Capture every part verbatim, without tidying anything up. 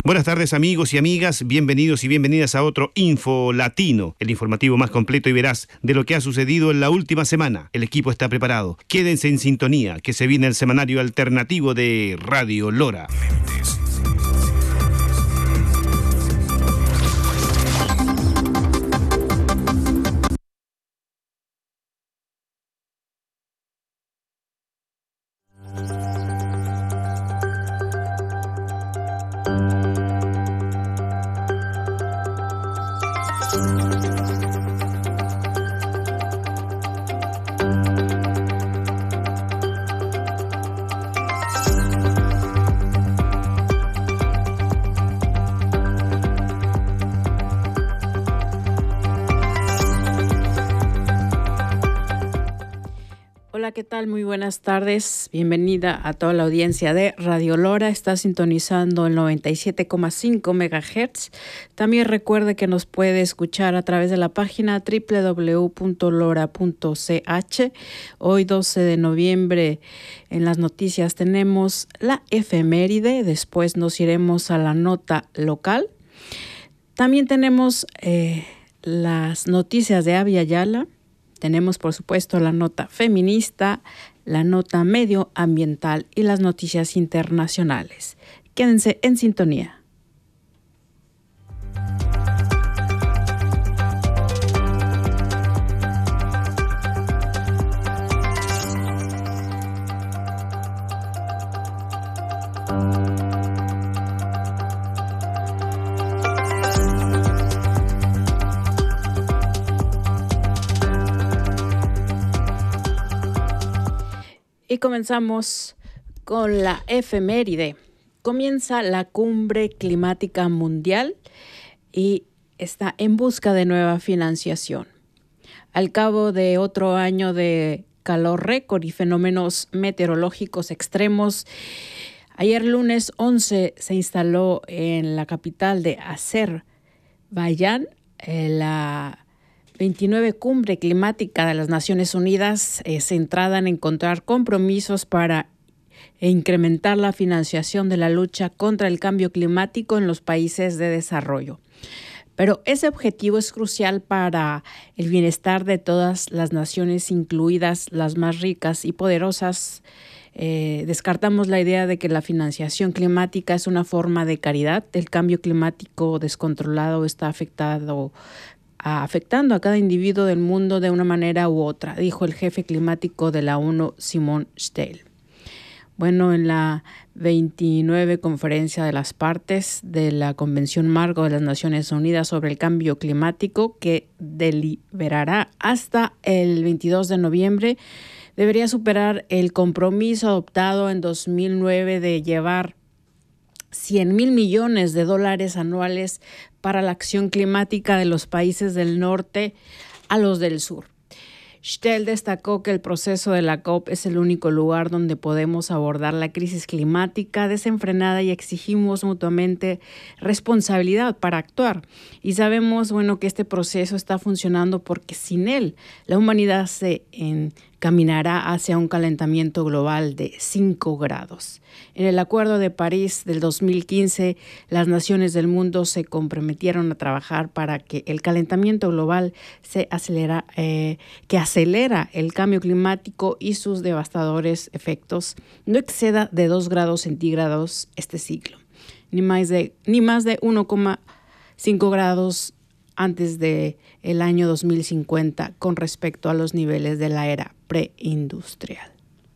Buenas tardes amigos y amigas, bienvenidos y bienvenidas a otro Info Latino, el informativo más completo y veraz de lo que ha sucedido en la última semana. El equipo está preparado. Quédense en sintonía, que se viene el semanario alternativo de Radio Lora. Hola, ¿qué tal? Muy buenas tardes. Bienvenida a toda la audiencia de Radio Lora. Está sintonizando el noventa y siete coma cinco megahertz. También recuerde que nos puede escuchar a través de la página doble u doble u doble u punto lora punto c h. Hoy, doce de noviembre, en las noticias tenemos la efeméride. Después nos iremos a la nota local. También tenemos eh, las noticias de Abya Yala. Tenemos, por supuesto, la nota feminista, la nota medioambiental y las noticias internacionales. Quédense en sintonía. Y comenzamos con la efeméride. Comienza la Cumbre Climática Mundial y está en busca de nueva financiación. Al cabo de otro año de calor récord y fenómenos meteorológicos extremos, ayer lunes once se instaló en la capital de Azerbaiyán la veintinueve Cumbre Climática de las Naciones Unidas, eh, centrada en encontrar compromisos para incrementar la financiación de la lucha contra el cambio climático en los países de desarrollo. Pero ese objetivo es crucial para el bienestar de todas las naciones, incluidas las más ricas y poderosas. Eh, descartamos la idea de que la financiación climática es una forma de caridad. El cambio climático descontrolado está afectado afectando a cada individuo del mundo de una manera u otra, dijo el jefe climático de la ONU, Simon Stell. Bueno, en la veintinueve Conferencia de las Partes de la Convención Marco de las Naciones Unidas sobre el Cambio Climático, que deliberará hasta el veintidós de noviembre, debería superar el compromiso adoptado en dos mil nueve de llevar cien mil millones de dólares anuales para la acción climática de los países del norte a los del sur. Stell destacó que el proceso de la COP es el único lugar donde podemos abordar la crisis climática desenfrenada y exigimos mutuamente responsabilidad para actuar. Y sabemos, bueno, que este proceso está funcionando porque sin él la humanidad se encaminará hacia un calentamiento global de cinco grados. En el Acuerdo de París del dos mil quince, las naciones del mundo se comprometieron a trabajar para que el calentamiento global se acelera, eh, que acelera el cambio climático y sus devastadores efectos no exceda de dos grados centígrados este siglo, ni más de, ni más de uno coma cinco grados antes del año dos mil cincuenta con respecto a los niveles de la era preindustrial.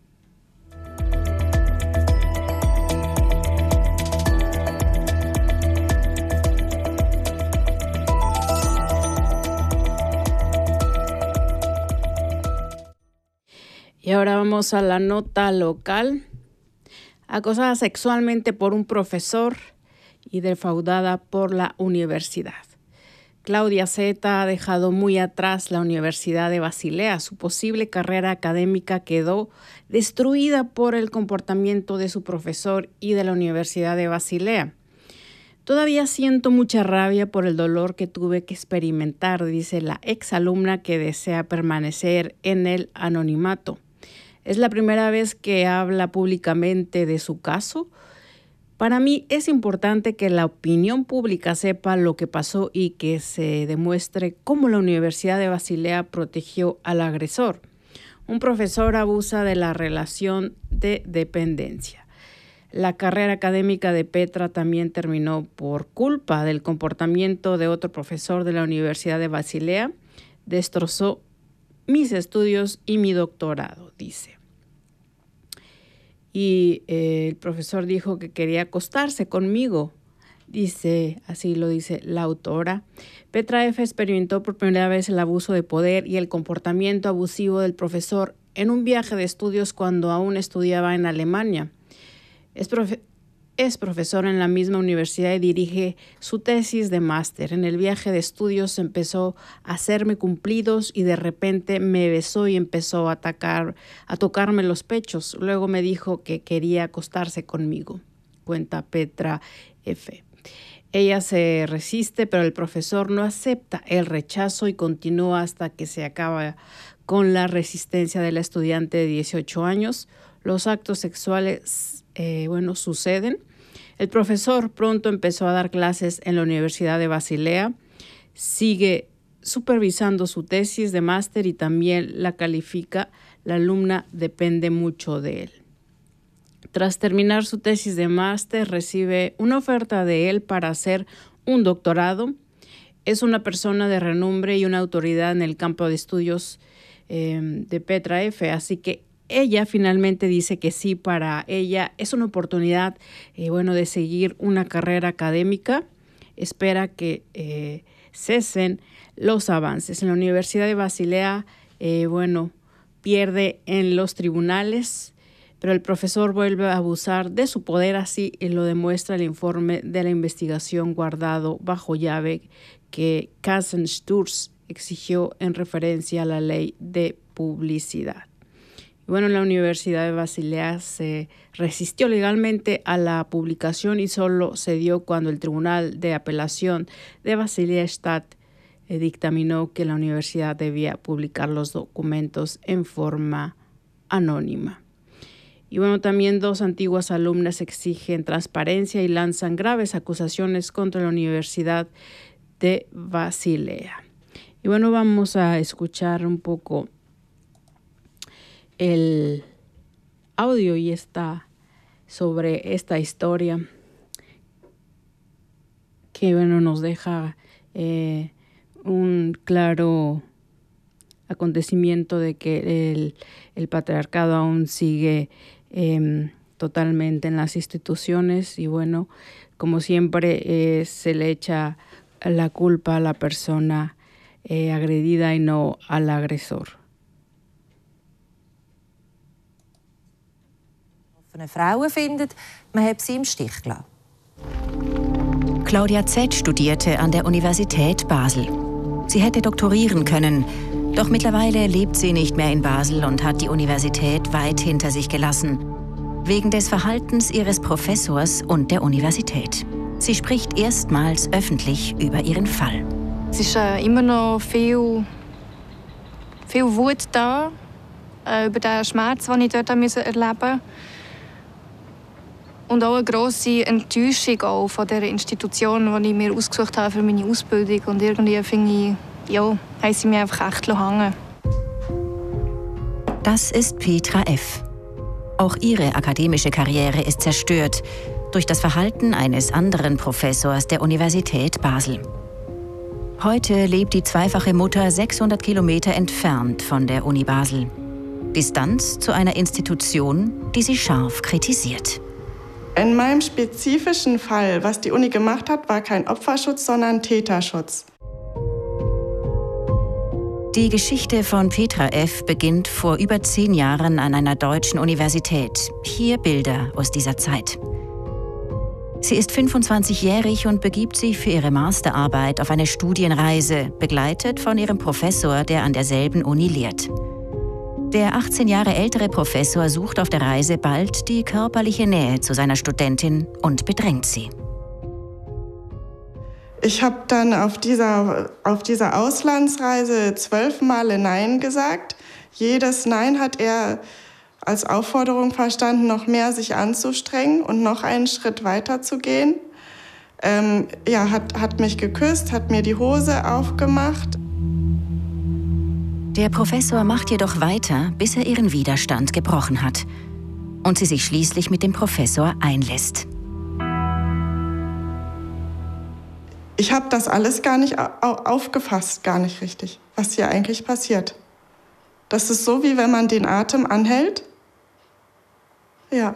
Y ahora vamos a la nota local. Acosada sexualmente por un profesor y defraudada por la universidad. Claudia Zeta ha dejado muy atrás la Universidad de Basilea. Su posible carrera académica quedó destruida por el comportamiento de su profesor y de la Universidad de Basilea. Todavía siento mucha rabia por el dolor que tuve que experimentar, dice la exalumna que desea permanecer en el anonimato. Es la primera vez que habla públicamente de su caso, Para mí es importante que la opinión pública sepa lo que pasó y que se demuestre cómo la Universidad de Basilea protegió al agresor. Un profesor abusa de la relación de dependencia. La carrera académica de Petra también terminó por culpa del comportamiento de otro profesor de la Universidad de Basilea. Destrozó mis estudios y mi doctorado, dice. Y eh, el profesor dijo que quería acostarse conmigo. Dice, así lo dice la autora. Petra F. experimentó por primera vez el abuso de poder y el comportamiento abusivo del profesor en un viaje de estudios cuando aún estudiaba en Alemania. Es, profe- es profesor en la misma universidad y dirige su tesis de máster. En el viaje de estudios empezó a hacerme cumplidos y de repente me besó y empezó a, atacar, a tocarme los pechos. Luego me dijo que quería acostarse conmigo, cuenta Petra F. Ella se resiste, pero el profesor no acepta el rechazo y continúa hasta que se acaba con la resistencia de la estudiante de dieciocho años. Los actos sexuales, eh, bueno, suceden. El profesor pronto empezó a dar clases en la Universidad de Basilea, sigue supervisando su tesis de máster y también la califica. La alumna depende mucho de él. Tras terminar su tesis de máster, recibe una oferta de él para hacer un doctorado. Es una persona de renombre y una autoridad en el campo de estudios eh, de Petra F., así que ella finalmente dice que sí, para ella es una oportunidad eh, bueno, de seguir una carrera académica. Espera que eh, cesen los avances. En la Universidad de Basilea, eh, bueno, pierde en los tribunales, pero el profesor vuelve a abusar de su poder, así lo demuestra el informe de la investigación guardado bajo llave que Kassensturz exigió en referencia a la ley de publicidad. Bueno, la Universidad de Basilea se resistió legalmente a la publicación y solo cedió cuando el Tribunal de Apelación de Basilea-Stadt eh, dictaminó que la universidad debía publicar los documentos en forma anónima. Y bueno, también dos antiguas alumnas exigen transparencia y lanzan graves acusaciones contra la Universidad de Basilea. Y bueno, vamos a escuchar un poco el audio y está sobre esta historia que bueno, nos deja eh, un claro acontecimiento de que el, el patriarcado aún sigue eh, totalmente en las instituciones y bueno, como siempre eh, se le echa la culpa a la persona eh, agredida y no al agresor. Frauen findet, man hat sie im Stich gelassen. Claudia Z. studierte an der Universität Basel. Sie hätte doktorieren können, doch mittlerweile lebt sie nicht mehr in Basel und hat die Universität weit hinter sich gelassen, wegen des Verhaltens ihres Professors und der Universität. Sie spricht erstmals öffentlich über ihren Fall. Es ist äh, immer noch viel, viel Wut da, äh, über den Schmerz, den ich dort erleben musste. Und auch eine grosse Enttäuschung auch von der Institution, die ich mir ausgesucht habe für meine Ausbildung. Und irgendwie finde ich, ja, haben sie mich einfach echt hängen. Das ist Petra F. Auch ihre akademische Karriere ist zerstört durch das Verhalten eines anderen Professors der Universität Basel. Heute lebt die zweifache Mutter sechshundert Kilometer entfernt von der Uni Basel. Distanz zu einer Institution, die sie scharf kritisiert. In meinem spezifischen Fall, was die Uni gemacht hat, war kein Opferschutz, sondern Täterschutz. Die Geschichte von Petra F. beginnt vor über zehn Jahren an einer deutschen Universität. Hier Bilder aus dieser Zeit. Sie ist fünfundzwanzigjährig und begibt sich für ihre Masterarbeit auf eine Studienreise, begleitet von ihrem Professor, der an derselben Uni lehrt. Der achtzehn Jahre ältere Professor sucht auf der Reise bald die körperliche Nähe zu seiner Studentin und bedrängt sie. Ich habe dann auf dieser, auf dieser Auslandsreise zwölf Male Nein gesagt. Jedes Nein hat er als Aufforderung verstanden, noch mehr sich anzustrengen und noch einen Schritt weiter zu gehen. Ähm, ja, hat, hat mich geküsst, hat mir die Hose aufgemacht. Der Professor macht jedoch weiter, bis er ihren Widerstand gebrochen hat und sie sich schließlich mit dem Professor einlässt. Ich habe das alles gar nicht aufgefasst, gar nicht richtig, was hier eigentlich passiert. Das ist so, wie wenn man den Atem anhält. Ja.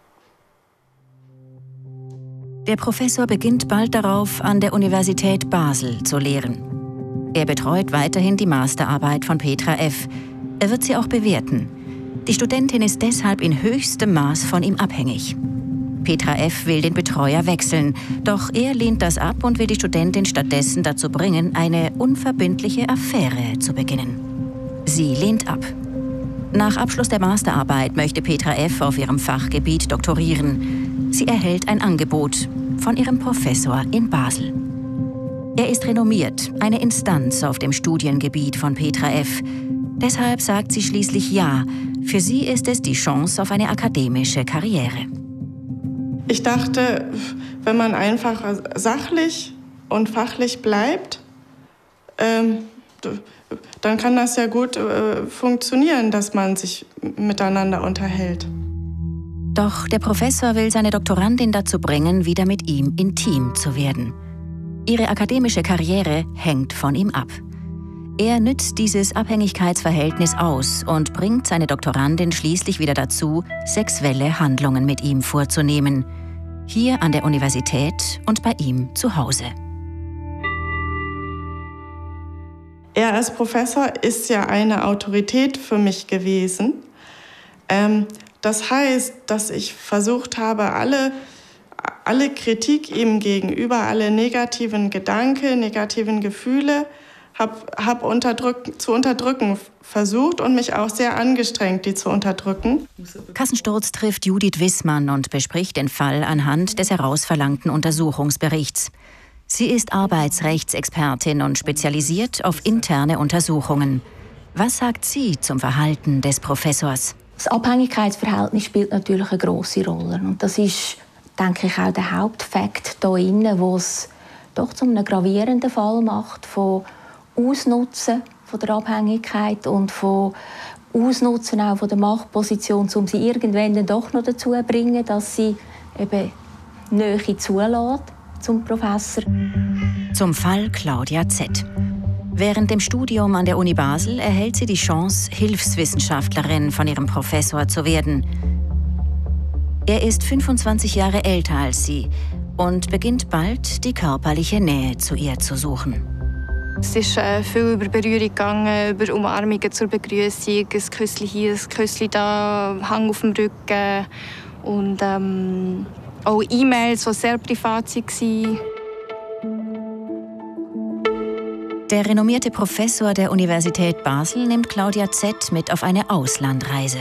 Der Professor beginnt bald darauf, an der Universität Basel zu lehren. Er betreut weiterhin die Masterarbeit von Petra F. Er wird sie auch bewerten. Die Studentin ist deshalb in höchstem Maß von ihm abhängig. Petra F. will den Betreuer wechseln, doch er lehnt das ab und will die Studentin stattdessen dazu bringen, eine unverbindliche Affäre zu beginnen. Sie lehnt ab. Nach Abschluss der Masterarbeit möchte Petra F. auf ihrem Fachgebiet doktorieren. Sie erhält ein Angebot von ihrem Professor in Basel. Er ist renommiert, eine Instanz auf dem Studiengebiet von Petra F. Deshalb sagt sie schließlich ja. Für sie ist es die Chance auf eine akademische Karriere. Ich dachte, wenn man einfach sachlich und fachlich bleibt, ähm, dann kann das ja gut äh, funktionieren, dass man sich miteinander unterhält. Doch der Professor will seine Doktorandin dazu bringen, wieder mit ihm intim zu werden. Ihre akademische Karriere hängt von ihm ab. Er nützt dieses Abhängigkeitsverhältnis aus und bringt seine Doktorandin schließlich wieder dazu, sexuelle Handlungen mit ihm vorzunehmen. Hier an der Universität und bei ihm zu Hause. Er als Professor ist ja eine Autorität für mich gewesen. Ähm, das heißt, dass ich versucht habe, alle, alle Kritik ihm gegenüber, alle negativen Gedanken, negativen Gefühle, hab, hab unterdrück, zu unterdrücken versucht und mich auch sehr angestrengt, die zu unterdrücken. Kassensturz trifft Judith Wissmann und bespricht den Fall anhand des herausverlangten Untersuchungsberichts. Sie ist Arbeitsrechtsexpertin und spezialisiert auf interne Untersuchungen. Was sagt sie zum Verhalten des Professors? Das Abhängigkeitsverhältnis spielt natürlich eine grosse Rolle. Und das ist, denke ich, auch der Hauptfakt hier drin, wo es doch zu einem gravierenden Fall macht von Ausnutzen von der Abhängigkeit und von Ausnutzen auch von der Machtposition, um sie irgendwann dann doch noch dazu zu bringen, dass sie eben Nähe zulässt zum Professor. Zum Fall Claudia Z. Während dem Studium an der Uni Basel erhält sie die Chance, Hilfswissenschaftlerin von ihrem Professor zu werden. Er ist fünfundzwanzig Jahre älter als sie und beginnt bald, die körperliche Nähe zu ihr zu suchen. Es ist äh, viel über Berührung gegangen, über Umarmungen zur Begrüßung, ein Küsschen hier, ein Küsschen da, Hang auf dem Rücken und ähm, auch E-Mails, die sehr privat waren. Der renommierte Professor der Universität Basel nimmt Claudia Z. mit auf eine Auslandreise.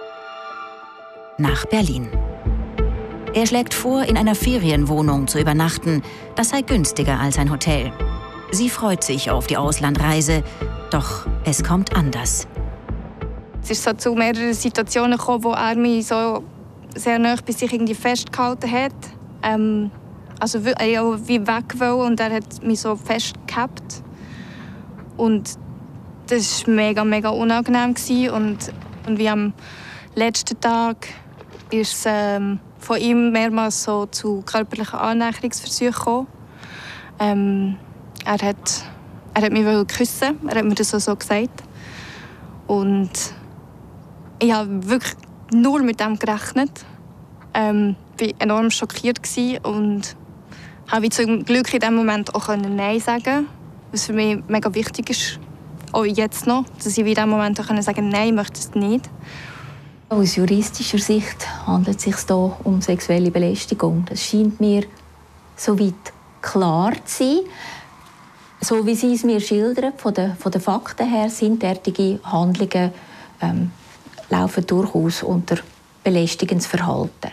Nach Berlin. Er schlägt vor, in einer Ferienwohnung zu übernachten. Das sei günstiger als ein Hotel. Sie freut sich auf die Auslandreise, doch es kommt anders. Es ist so zu mehreren Situationen gekommen, wo er mich so sehr nahe bei sich irgendwie festgehalten hat. Ähm, also ja, wie weg wollte und er hat mich so festgehabt. Und das war mega, mega unangenehm. Und, und wie am letzten Tag ist es ähm, von ihm mehrmals so zu körperlichen Annäherungsversuchen gekommen. Ähm, er, hat, er hat mich küssen, er hat mir das so gesagt. Und ich habe wirklich nur mit dem gerechnet. Ähm, ich war enorm schockiert und habe zum Glück in diesem Moment auch Nein sagen können. Was für mich mega wichtig ist, auch jetzt noch, dass ich in diesem Moment auch sagen kann, nein, ich möchte es nicht. Aus juristischer Sicht handelt es sich hier um sexuelle Belästigung. Das scheint mir soweit klar zu sein. So wie Sie es mir schildern, von den, von den Fakten her, sind derartige Handlungen ähm, laufen durchaus unter belästigendes Verhalten.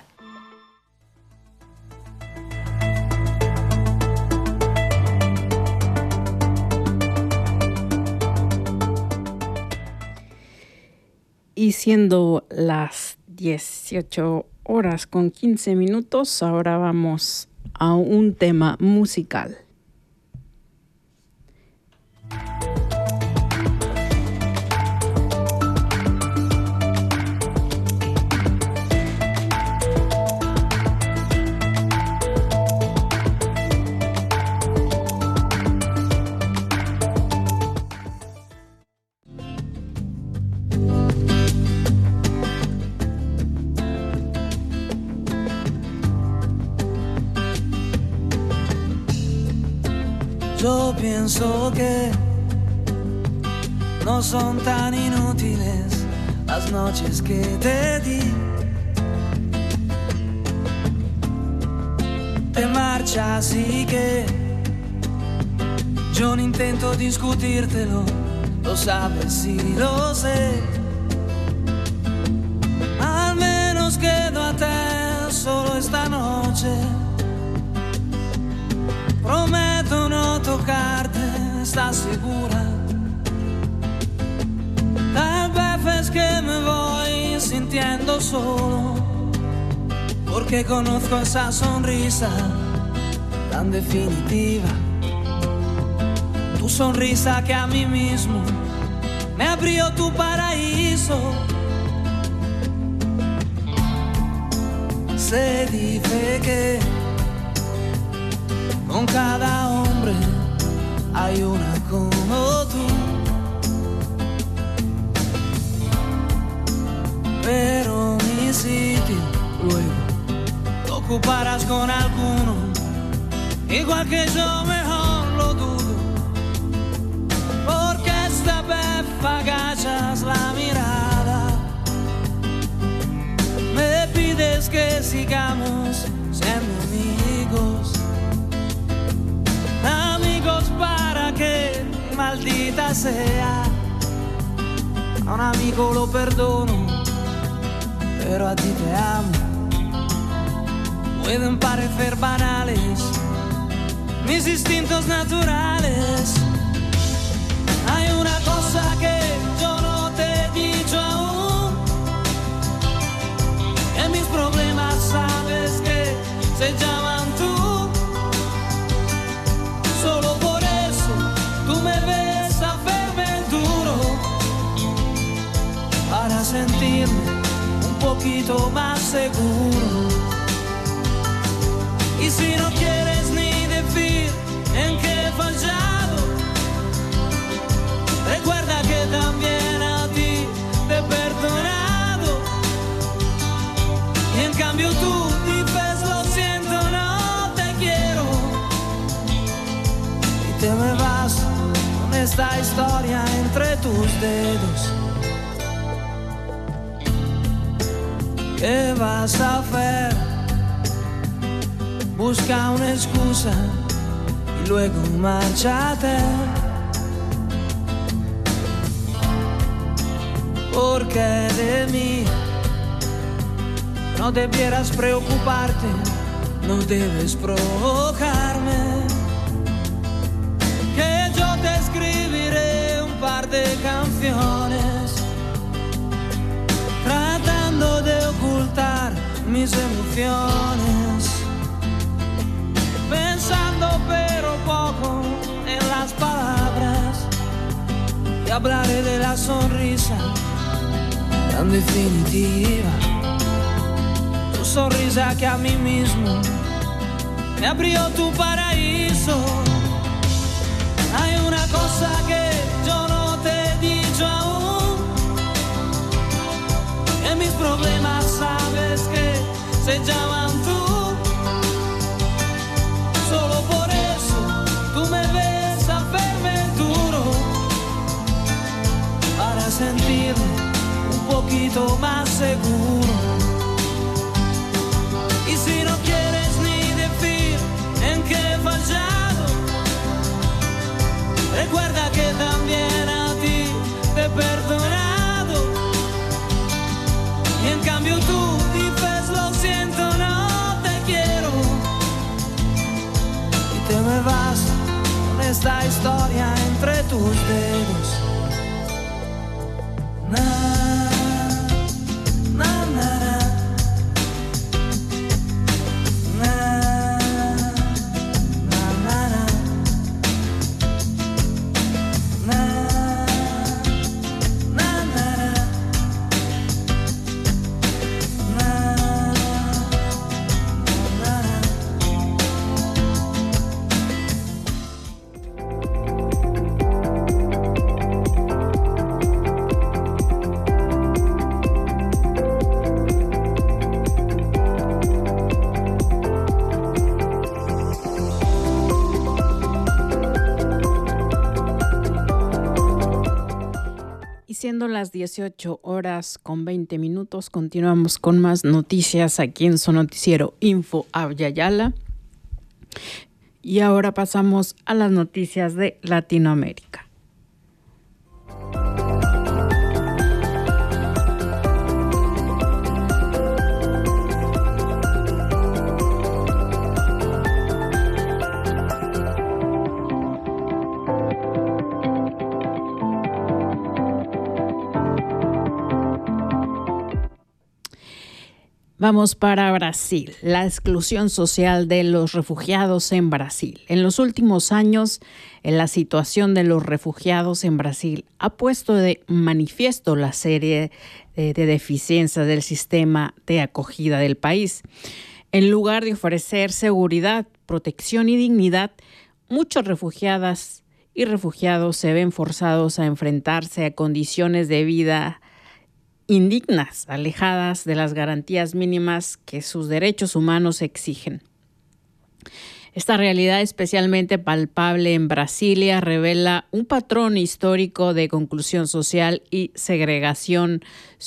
Y siendo las dieciocho horas con quince minutos, ahora vamos a un tema musical. Yo pienso que no son tan inútiles las noches que te di. Te marchas y que yo no intento discutírtelo, lo sabes y lo sé. Al menos quedo a te solo esta noche. Prometo no tocarte, ¿estás segura? Tal vez es que me voy sintiendo solo, porque conozco esa sonrisa tan definitiva. Tu sonrisa que a mí mismo me abrió tu paraíso. Se dice que con cada hombre hay una como tú, pero mi sitio luego lo ocuparás con alguno, igual que yo, mejor lo dudo, porque esta vez agachas la mirada, me pides que sigamos siendo amigos. Amigos para que, maldita sea, a un amigo lo perdono, pero a ti te amo. Pueden parecer banales mis instintos naturales. Hay una cosa que yo no te he dicho aún, que mis problemas sabes que se llaman tú. Solo por eso tú me ves a verme duro, para sentirme un poquito más seguro. Y si no quieres ni decir en qué he fallado, recuerda que también a ti te he perdonado. Y en cambio tú dices lo siento, no te quiero, te me vas con esta historia entre tus dedos. ¿Qué vas a hacer? Busca una excusa y luego márchate, porque de mí no debieras preocuparte, no debes provocarme. Que yo te escribiré un par de canciones, tratando de ocultar mis emociones, pensando pero poco en las palabras, y hablaré de la sonrisa tan definitiva, tu sonrisa que a mí mismo me abrió tu paraíso. Hay una cosa que yo no te he dicho aún, que mis problemas sabes que se llaman tú. Solo por eso tú me ves a verme duro, para sentirme un poquito más seguro. Y si no quieres ni decir en qué he fallado, recuerda que también a ti te he perdonado. Y en cambio tú dices lo siento, no te quiero, y te me vas con esta historia entre tus dedos. Na, Siendo las dieciocho horas con veinte minutos, continuamos con más noticias aquí en su noticiero Info Avyayala. Y ahora pasamos a las noticias de Latinoamérica. Vamos para Brasil. La exclusión social de los refugiados en Brasil. En los últimos años, la situación de los refugiados en Brasil ha puesto de manifiesto la serie de, de deficiencias del sistema de acogida del país. En lugar de ofrecer seguridad, protección y dignidad, muchos refugiadas y refugiados se ven forzados a enfrentarse a condiciones de vida indignas, alejadas de las garantías mínimas que sus derechos humanos exigen. Esta realidad especialmente palpable en Brasilia revela un patrón histórico de conclusión social y segregación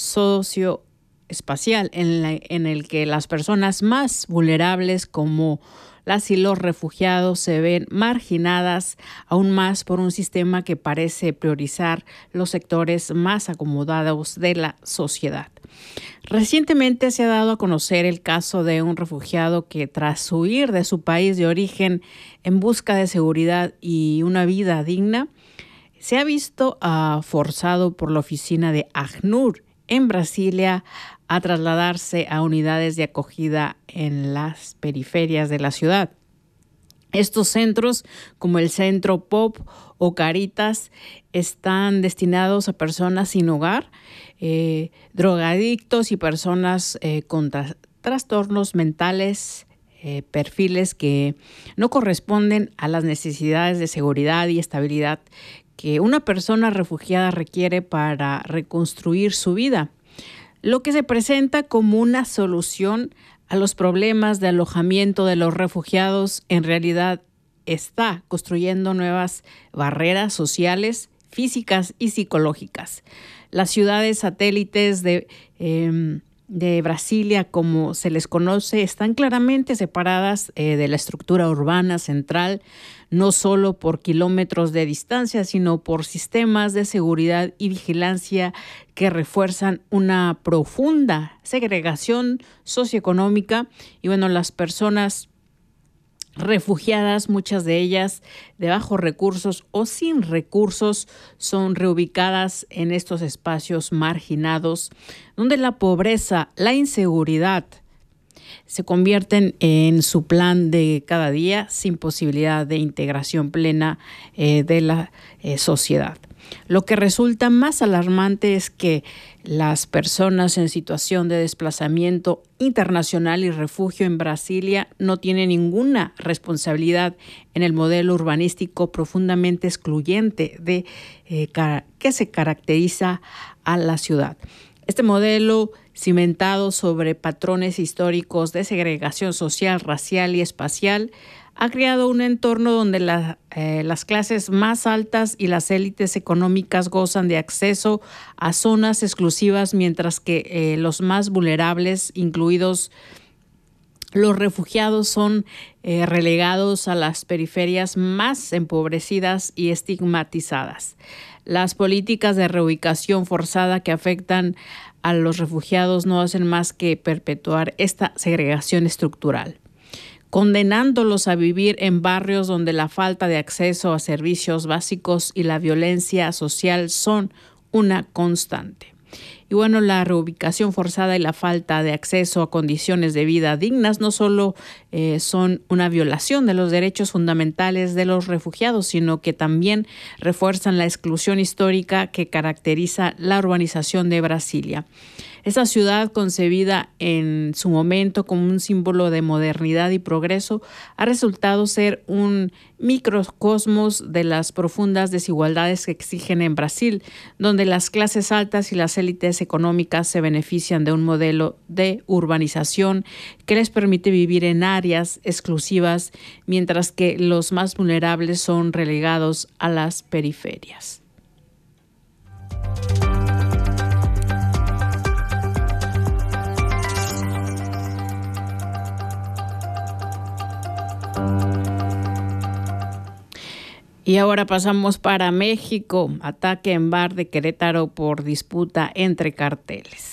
socioespacial en, la, en el que las personas más vulnerables como las y los refugiados se ven marginadas aún más por un sistema que parece priorizar los sectores más acomodados de la sociedad. Recientemente se ha dado a conocer el caso de un refugiado que, tras huir de su país de origen en busca de seguridad y una vida digna, se ha visto uh, forzado por la oficina de ACNUR en Brasilia a trasladarse a unidades de acogida en las periferias de la ciudad. Estos centros, como el Centro Pop o Caritas, están destinados a personas sin hogar, eh, drogadictos y personas eh, con tra- trastornos mentales, eh, perfiles que no corresponden a las necesidades de seguridad y estabilidad que una persona refugiada requiere para reconstruir su vida. Lo que se presenta como una solución a los problemas de alojamiento de los refugiados en realidad está construyendo nuevas barreras sociales, físicas y psicológicas. Las ciudades satélites de, eh, de Brasilia, como se les conoce, están claramente separadas eh, de la estructura urbana central, no solo por kilómetros de distancia, sino por sistemas de seguridad y vigilancia que refuerzan una profunda segregación socioeconómica. Y bueno, las personas refugiadas, muchas de ellas de bajos recursos o sin recursos, son reubicadas en estos espacios marginados, donde la pobreza, la inseguridad, se convierten en su plan de cada día sin posibilidad de integración plena eh, de la eh, sociedad. Lo que resulta más alarmante es que las personas en situación de desplazamiento internacional y refugio en Brasilia no tienen ninguna responsabilidad en el modelo urbanístico profundamente excluyente de, eh, que se caracteriza a la ciudad. Este modelo, cimentado sobre patrones históricos de segregación social, racial y espacial, ha creado un entorno donde la, eh, las clases más altas y las élites económicas gozan de acceso a zonas exclusivas, mientras que eh, los más vulnerables, incluidos los refugiados, son eh, relegados a las periferias más empobrecidas y estigmatizadas. Las políticas de reubicación forzada que afectan a los refugiados no hacen más que perpetuar esta segregación estructural, condenándolos a vivir en barrios donde la falta de acceso a servicios básicos y la violencia social son una constante. Y bueno, la reubicación forzada y la falta de acceso a condiciones de vida dignas no solo eh, son una violación de los derechos fundamentales de los refugiados, sino que también refuerzan la exclusión histórica que caracteriza la urbanización de Brasilia. Esa ciudad, concebida en su momento como un símbolo de modernidad y progreso, ha resultado ser un microcosmos de las profundas desigualdades que exigen en Brasil, donde las clases altas y las élites económicas se benefician de un modelo de urbanización que les permite vivir en áreas exclusivas, mientras que los más vulnerables son relegados a las periferias. Y ahora pasamos para México. Ataque en bar de Querétaro por disputa entre carteles.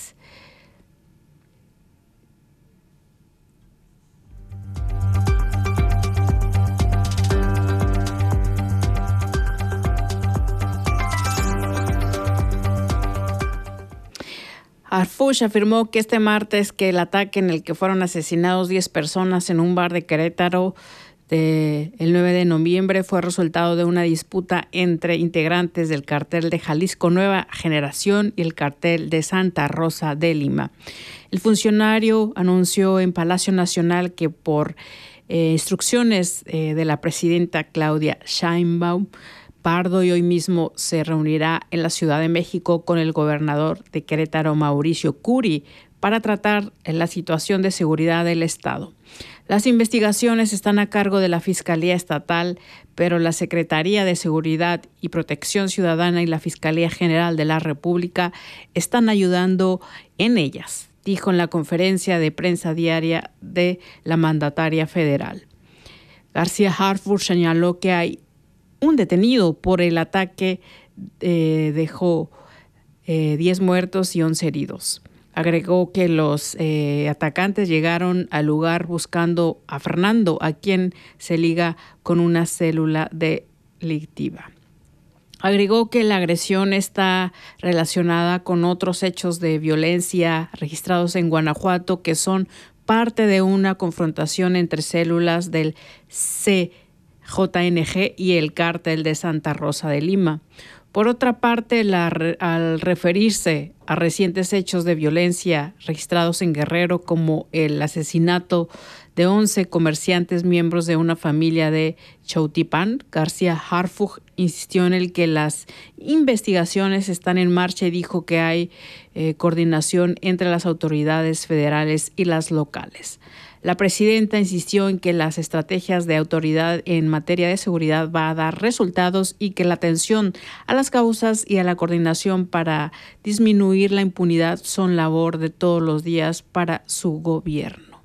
Harfuch afirmó que este martes que el ataque en el que fueron asesinados diez personas en un bar de Querétaro de el nueve de noviembre fue resultado de una disputa entre integrantes del cartel de Jalisco Nueva Generación y el cartel de Santa Rosa de Lima. El funcionario anunció en Palacio Nacional que por eh, instrucciones eh, de la presidenta Claudia Sheinbaum Pardo y hoy mismo se reunirá en la Ciudad de México con el gobernador de Querétaro, Mauricio Curi, para tratar la situación de seguridad del Estado. Las investigaciones están a cargo de la Fiscalía Estatal, pero la Secretaría de Seguridad y Protección Ciudadana y la Fiscalía General de la República están ayudando en ellas, dijo en la conferencia de prensa diaria de la mandataria federal. García Harfuch señaló que hay un detenido por el ataque, eh, dejó eh, diez muertos y once heridos. Agregó que los eh, atacantes llegaron al lugar buscando a Fernando, a quien se liga con una célula delictiva. Agregó que la agresión está relacionada con otros hechos de violencia registrados en Guanajuato que son parte de una confrontación entre células del C J N G y el cártel de Santa Rosa de Lima. Por otra parte, la, al referirse a recientes hechos de violencia registrados en Guerrero, como el asesinato de once comerciantes miembros de una familia de Chautipán, García Harfuch insistió en el que las investigaciones están en marcha y dijo que hay eh, coordinación entre las autoridades federales y las locales. La presidenta insistió en que las estrategias de autoridad en materia de seguridad va a dar resultados y que la atención a las causas y a la coordinación para disminuir la impunidad son labor de todos los días para su gobierno.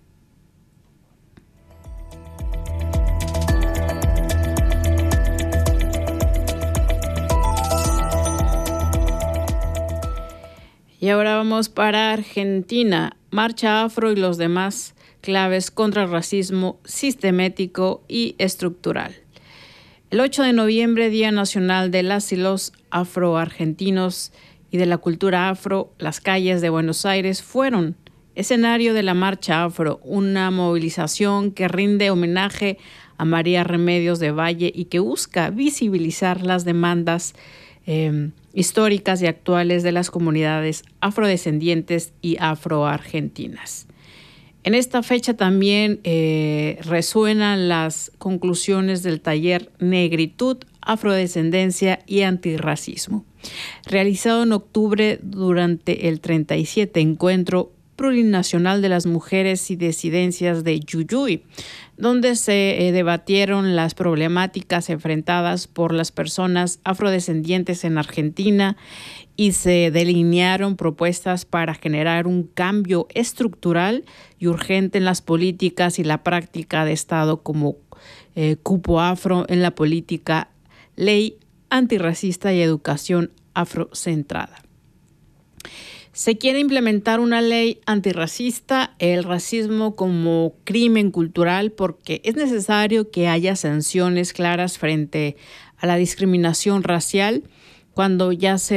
Y ahora vamos para Argentina. Marcha Afro y los demás claves contra el racismo sistemático y estructural. El ocho de noviembre, Día Nacional de las y los Afroargentinos y de la Cultura Afro, las calles de Buenos Aires fueron escenario de la Marcha Afro, una movilización que rinde homenaje a María Remedios de Valle y que busca visibilizar las demandas eh, históricas y actuales de las comunidades afrodescendientes y afroargentinas. En esta fecha también eh, resuenan las conclusiones del taller Negritud, Afrodescendencia y Antirracismo, realizado en octubre durante el treinta y siete Encuentro Plurinacional de las Mujeres y Disidencias de Jujuy, donde se eh, debatieron las problemáticas enfrentadas por las personas afrodescendientes en Argentina y se delinearon propuestas para generar un cambio estructural y urgente en las políticas y la práctica de Estado, como eh, cupo afro en la política, ley antirracista y educación afrocentrada. Se quiere implementar una ley antirracista, el racismo como crimen cultural, porque es necesario que haya sanciones claras frente a la discriminación racial cuando ya se